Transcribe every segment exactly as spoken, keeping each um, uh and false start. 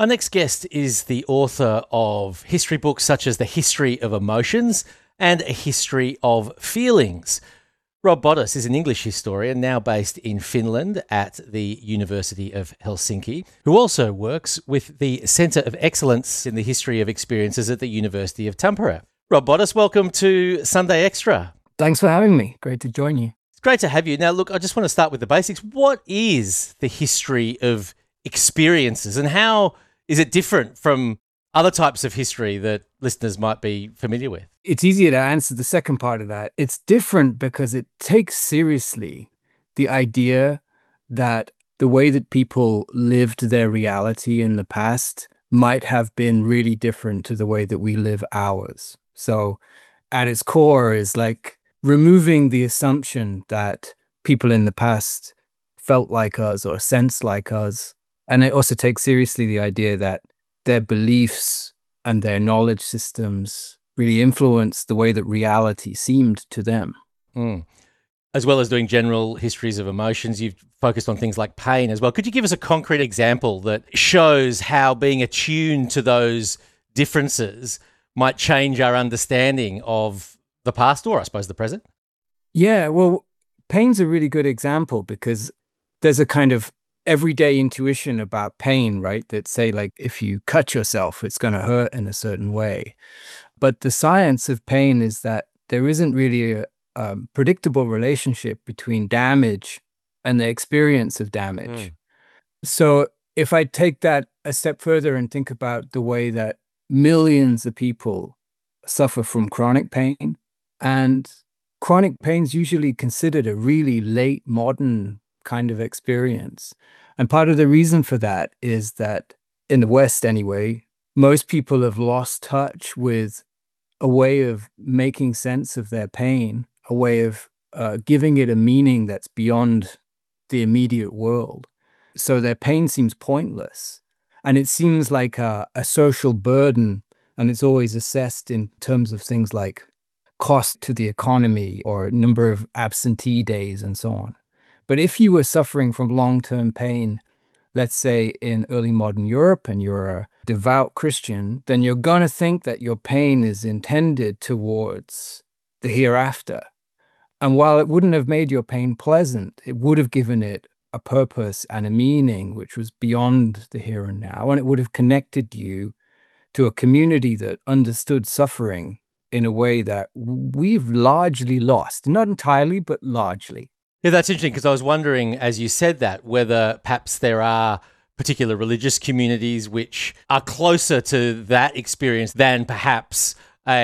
Our next guest is the author of history books such as The History of Emotions and A History of Feelings. Rob Bodas is an English historian now based in Finland at the University of Helsinki, who also works with the Centre of Excellence in the History of Experiences at the University of Tampere. Rob Bodas, welcome to Sunday Extra. Thanks for having me. Great to join you. It's great to have you. Now, look, I just want to start with the basics. What is the history of experiences and how is it different from other types of history that listeners might be familiar with? It's easier to answer the second part of that. It's different because it takes seriously the idea that the way that people lived their reality in the past might have been really different to the way that we live ours. So at its core is like removing the assumption that people in the past felt like us or sensed like us. And it also takes seriously the idea that their beliefs and their knowledge systems really influenced the way that reality seemed to them. Mm. As well as doing general histories of emotions, you've focused on things like pain as well. Could you give us a concrete example that shows how being attuned to those differences might change our understanding of the past or, I suppose, the present? Yeah, well, pain's a really good example because there's a kind of everyday intuition about pain, right? That say, like, if you cut yourself, it's going to hurt in a certain way. But the science of pain is that there isn't really a, a predictable relationship between damage and the experience of damage. Mm. So if I take that a step further and think about the way that millions of people suffer from chronic pain, and chronic pain is usually considered a really late modern kind of experience. And part of the reason for that is that in the West anyway, most people have lost touch with a way of making sense of their pain, a way of uh, giving it a meaning that's beyond the immediate world. So their pain seems pointless. And it seems like a, a social burden, and it's always assessed in terms of things like cost to the economy or number of absentee days and so on. But if you were suffering from long-term pain, let's say in early modern Europe, and you're a devout Christian, then you're going to think that your pain is intended towards the hereafter. And while it wouldn't have made your pain pleasant, it would have given it a purpose and a meaning which was beyond the here and now, and it would have connected you to a community that understood suffering in a way that we've largely lost. Not entirely, but largely. Yeah, that's interesting because I was wondering, as you said that, whether perhaps there are particular religious communities which are closer to that experience than perhaps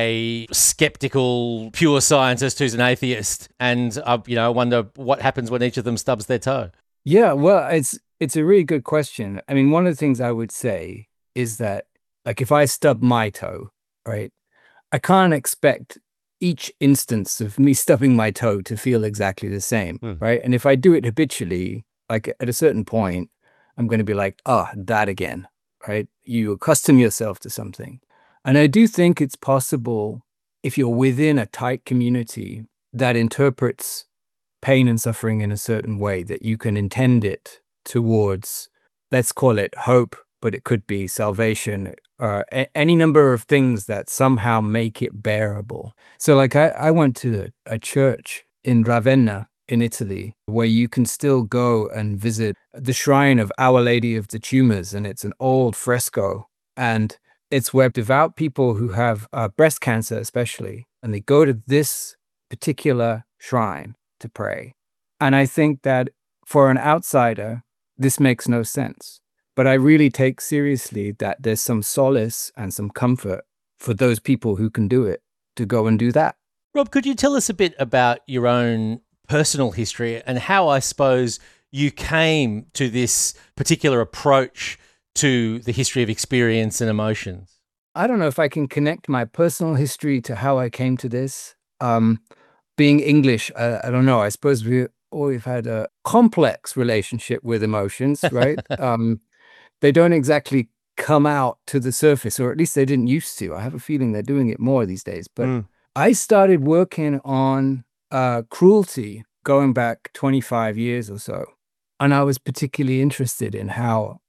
a skeptical, pure scientist who's an atheist. And, uh, you know, I wonder what happens when each of them stubs their toe. Yeah, well, it's it's a really good question. I mean, one of the things I would say is that, like, if I stub my toe, right, I can't expect each instance of me stubbing my toe to feel exactly the same, mm. right? And if I do it habitually, like at a certain point, I'm going to be like, oh, that again, right? You accustom yourself to something. And I do think it's possible, if you're within a tight community that interprets pain and suffering in a certain way, that you can intend it towards, let's call it hope, but it could be salvation, or a- any number of things that somehow make it bearable. So like I, I went to a church in Ravenna in Italy where you can still go and visit the shrine of Our Lady of the Tumors, and it's an old fresco, and it's where devout people who have uh, breast cancer especially, and they go to this particular shrine to pray. And I think that for an outsider, this makes no sense. But I really take seriously that there's some solace and some comfort for those people who can do it to go and do that. Rob, could you tell us a bit about your own personal history and how, I suppose, you came to this particular approach to the history of experience and emotions? I don't know if I can connect my personal history to how I came to this. Um, being English, I, I don't know. I suppose we always had a complex relationship with emotions, right? um, They don't exactly come out to the surface, or at least they didn't used to. I have a feeling they're doing it more these days. But mm. I started working on uh, cruelty going back twenty-five years or so. And I was particularly interested in how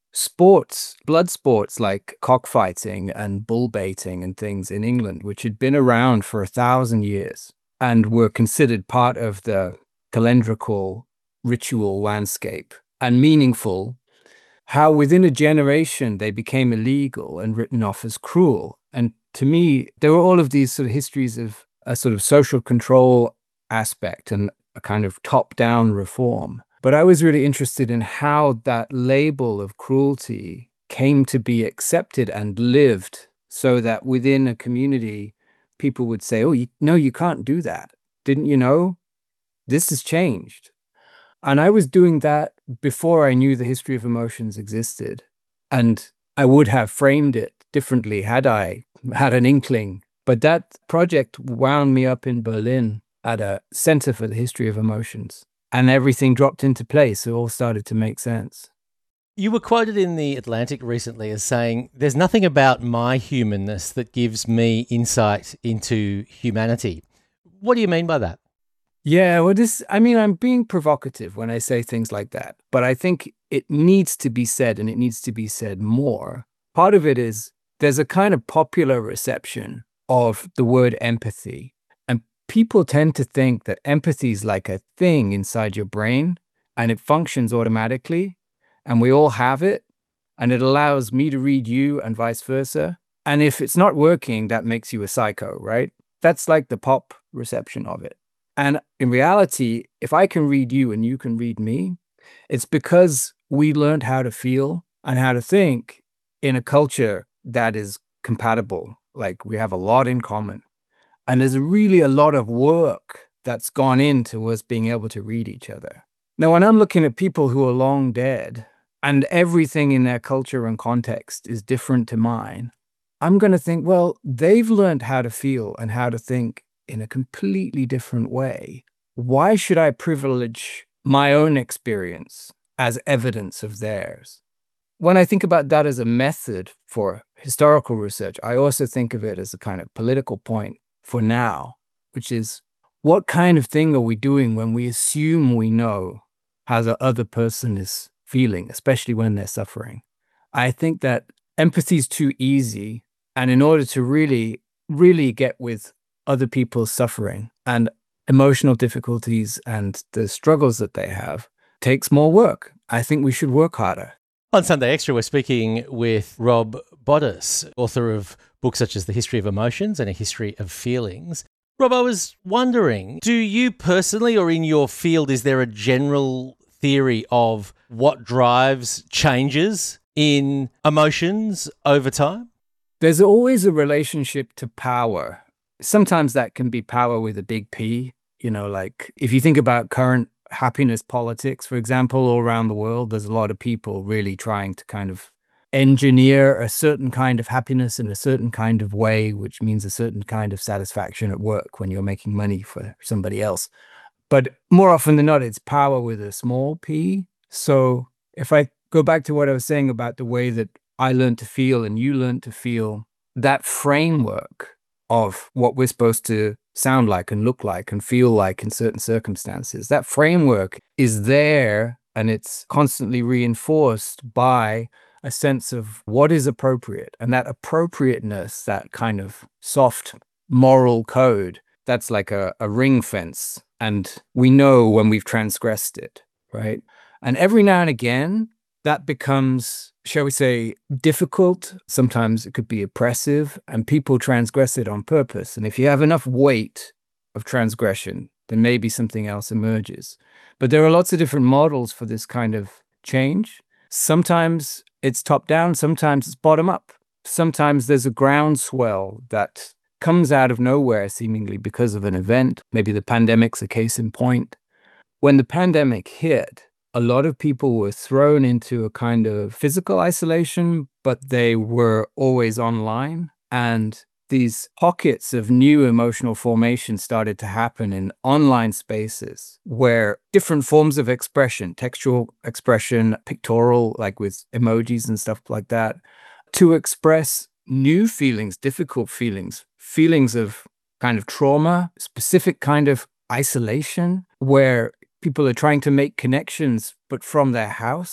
sports, blood sports like cockfighting and bull baiting and things in England, which had been around for a thousand years and were considered part of the calendrical ritual landscape and meaningful, how within a generation they became illegal and written off as cruel. And to me, there were all of these sort of histories of a sort of social control aspect and a kind of top-down reform. But I was really interested in how that label of cruelty came to be accepted and lived so that within a community, people would say, oh, you, no, you can't do that. Didn't you know? This has changed. And I was doing that before I knew the history of emotions existed. And I would have framed it differently had I had an inkling. But that project wound me up in Berlin at a Center for the History of Emotions. And everything dropped into place. It all started to make sense. You were quoted in The Atlantic recently as saying, there's nothing about my humanness that gives me insight into humanity. What do you mean by that? Yeah, well, this, I mean, I'm being provocative when I say things like that, but I think it needs to be said and it needs to be said more. Part of it is there's a kind of popular reception of the word empathy. And people tend to think that empathy is like a thing inside your brain and it functions automatically and we all have it and it allows me to read you and vice versa. And if it's not working, that makes you a psycho, right? That's like the pop reception of it. And in reality, if I can read you and you can read me, it's because we learned how to feel and how to think in a culture that is compatible. Like we have a lot in common. And there's really a lot of work that's gone into us being able to read each other. Now, when I'm looking at people who are long dead and everything in their culture and context is different to mine, I'm going to think, well, they've learned how to feel and how to think in a completely different way. Why should I privilege my own experience as evidence of theirs? When I think about that as a method for historical research, I also think of it as a kind of political point for now, which is what kind of thing are we doing when we assume we know how the other person is feeling, especially when they're suffering? I think that empathy is too easy. And in order to really, really get with other people's suffering and emotional difficulties and the struggles that they have takes more work. I think we should work harder. On Sunday Extra, we're speaking with Rob Bodas, author of books such as The History of Emotions and A History of Feelings. Rob, I was wondering, do you personally or in your field, is there a general theory of what drives changes in emotions over time? There's always a relationship to power. Sometimes that can be power with a big P, you know, like if you think about current happiness politics, for example, all around the world, there's a lot of people really trying to kind of engineer a certain kind of happiness in a certain kind of way, which means a certain kind of satisfaction at work when you're making money for somebody else. But more often than not, it's power with a small p. So if I go back to what I was saying about the way that I learned to feel and you learned to feel, that framework of what we're supposed to sound like and look like and feel like in certain circumstances, that framework is there and it's constantly reinforced by a sense of what is appropriate. And that appropriateness, that kind of soft moral code, that's like a, a ring fence. And we know when we've transgressed it, right? And every now and again, that becomes, shall we say, difficult. Sometimes it could be oppressive, and people transgress it on purpose. And if you have enough weight of transgression, then maybe something else emerges. But there are lots of different models for this kind of change. Sometimes it's top down, sometimes it's bottom up. Sometimes there's a groundswell that comes out of nowhere, seemingly because of an event. Maybe the pandemic's a case in point. When the pandemic hit, a lot of people were thrown into a kind of physical isolation, but they were always online. And these pockets of new emotional formation started to happen in online spaces where different forms of expression, textual expression, pictorial, like with emojis and stuff like that, to express new feelings, difficult feelings, feelings of kind of trauma, specific kind of isolation, where people are trying to make connections, but from their house.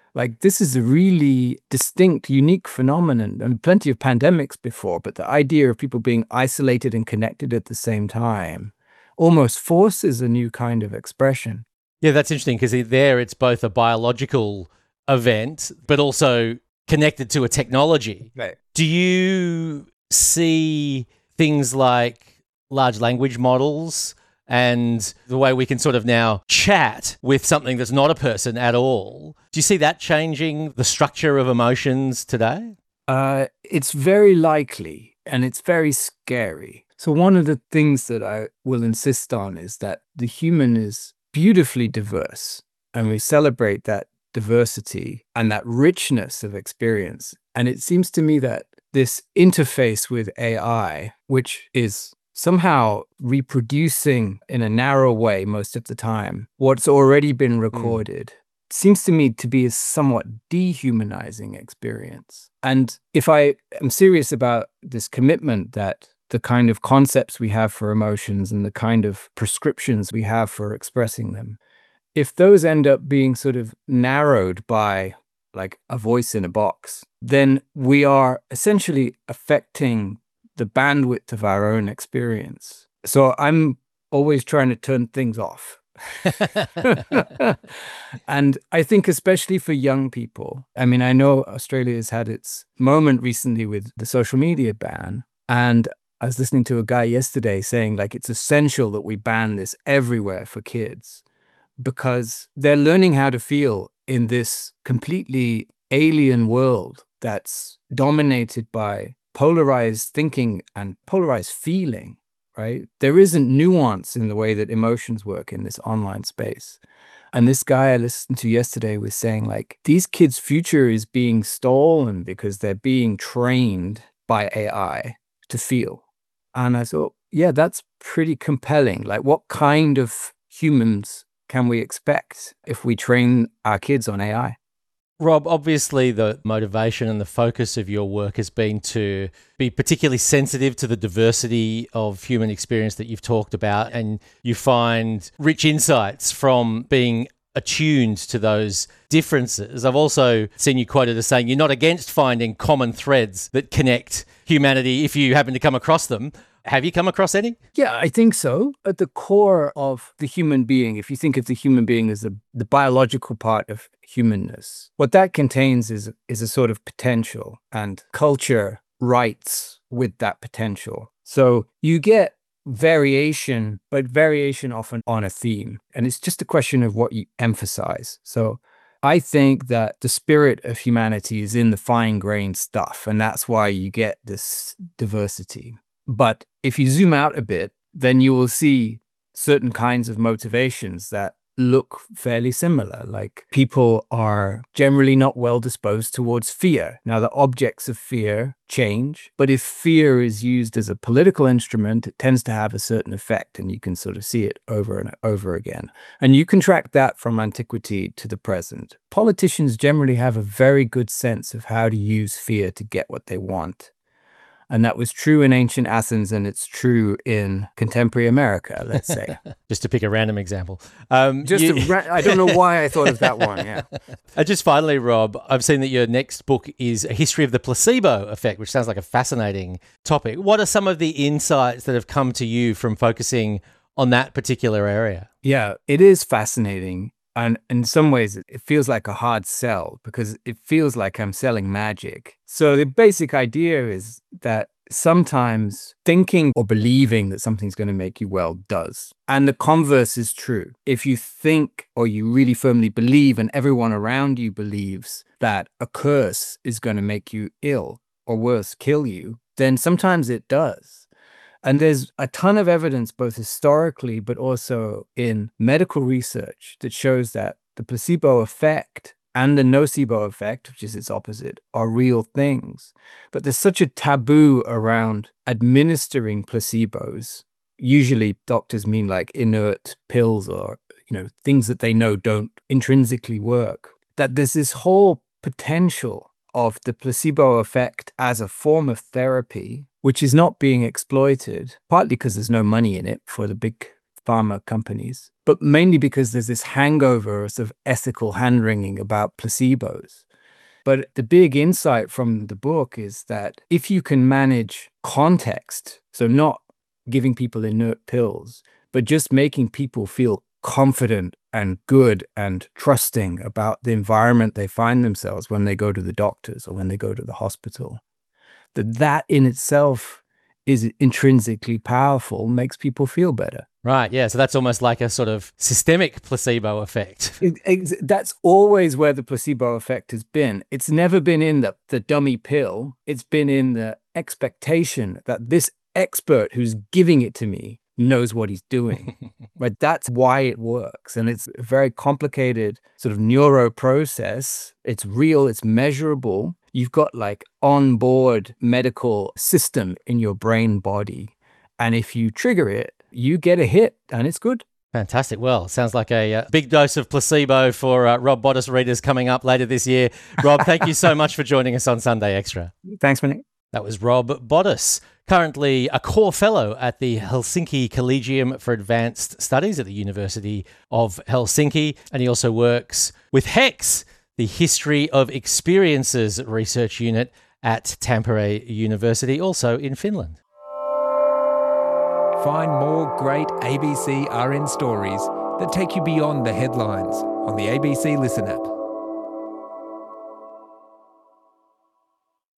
Like, this is a really distinct, unique phenomenon, and plenty of pandemics before, but the idea of people being isolated and connected at the same time almost forces a new kind of expression. Yeah, that's interesting because there it's both a biological event, but also connected to a technology. Right. Do you see things like large language models and the way we can sort of now chat with something that's not a person at all? Do you see that changing the structure of emotions today? Uh, it's very likely, and it's very scary. So one of the things that I will insist on is that the human is beautifully diverse, and we celebrate that diversity and that richness of experience. And it seems to me that this interface with A I, which is somehow reproducing in a narrow way most of the time what's already been recorded, mm. seems to me to be a somewhat dehumanizing experience. And if I am serious about this commitment that the kind of concepts we have for emotions and the kind of prescriptions we have for expressing them, if those end up being sort of narrowed by like a voice in a box, then we are essentially affecting the bandwidth of our own experience. So I'm always trying to turn things off. And I think especially for young people, I mean, I know Australia has had its moment recently with the social media ban, and I was listening to a guy yesterday saying like it's essential that we ban this everywhere for kids because they're learning how to feel in this completely alien world that's dominated by polarized thinking and polarized feeling, right? There isn't nuance in the way that emotions work in this online space. And this guy I listened to yesterday was saying like, these kids' future is being stolen because they're being trained by A I to feel. And I thought, yeah, that's pretty compelling. Like, what kind of humans can we expect if we train our kids on A I? Rob, obviously the motivation and the focus of your work has been to be particularly sensitive to the diversity of human experience that you've talked about, and you find rich insights from being attuned to those differences. I've also seen you quoted as saying you're not against finding common threads that connect humanity if you happen to come across them. Have you come across any? Yeah, I think so. At the core of the human being, if you think of the human being as the, the biological part of humanness, what that contains is, is a sort of potential, and culture writes with that potential. So you get variation, but variation often on a theme. And it's just a question of what you emphasize. So I think that the spirit of humanity is in the fine-grained stuff, and that's why you get this diversity. But if you zoom out a bit, then you will see certain kinds of motivations that look fairly similar. Like, people are generally not well disposed towards fear. Now, the objects of fear change, but if fear is used as a political instrument, it tends to have a certain effect, and you can sort of see it over and over again. And you can track that from antiquity to the present. Politicians generally have a very good sense of how to use fear to get what they want. And that was true in ancient Athens, and it's true in contemporary America, let's say. Just to pick a random example. Um, just you... ra- I don't know why I thought of that one, yeah. Uh, just finally, Rob, I've seen that your next book is A History of the Placebo Effect, which sounds like a fascinating topic. What are some of the insights that have come to you from focusing on that particular area? Yeah, it is fascinating. And in some ways, it feels like a hard sell because it feels like I'm selling magic. So the basic idea is that sometimes thinking or believing that something's going to make you well does. And the converse is true. If you think or you really firmly believe and everyone around you believes that a curse is going to make you ill or worse, kill you, then sometimes it does. And there's a ton of evidence, both historically, but also in medical research, that shows that the placebo effect and the nocebo effect, which is its opposite, are real things. But there's such a taboo around administering placebos. Usually doctors mean like inert pills or, you know, things that they know don't intrinsically work. That there's this whole potential of the placebo effect as a form of therapy, which is not being exploited, partly because there's no money in it for the big pharma companies, but mainly because there's this hangover of sort of ethical hand-wringing about placebos. But the big insight from the book is that if you can manage context, so not giving people inert pills, but just making people feel confident and good and trusting about the environment they find themselves when they go to the doctors or when they go to the hospital, that that in itself is intrinsically powerful, makes people feel better. Right, yeah. So that's almost like a sort of systemic placebo effect. It, it, that's always where the placebo effect has been. It's never been in the, the dummy pill. It's been in the expectation that this expert who's giving it to me knows what he's doing. Right? That's why it works. And it's a very complicated sort of neuro process. It's real, it's measurable. You've got like onboard medical system in your brain body. And if you trigger it, you get a hit and it's good. Fantastic. Well, sounds like a uh, big dose of placebo for uh, Rob Bottus readers coming up later this year. Rob, thank you so much for joining us on Sunday Extra. Thanks, Monique. That was Rob Bottus, currently a core fellow at the Helsinki Collegium for Advanced Studies at the University of Helsinki. And he also works with HEX, the History of Experiences Research Unit at Tampere University, also in Finland. Find more great A B C R N stories that take you beyond the headlines on the A B C Listen app.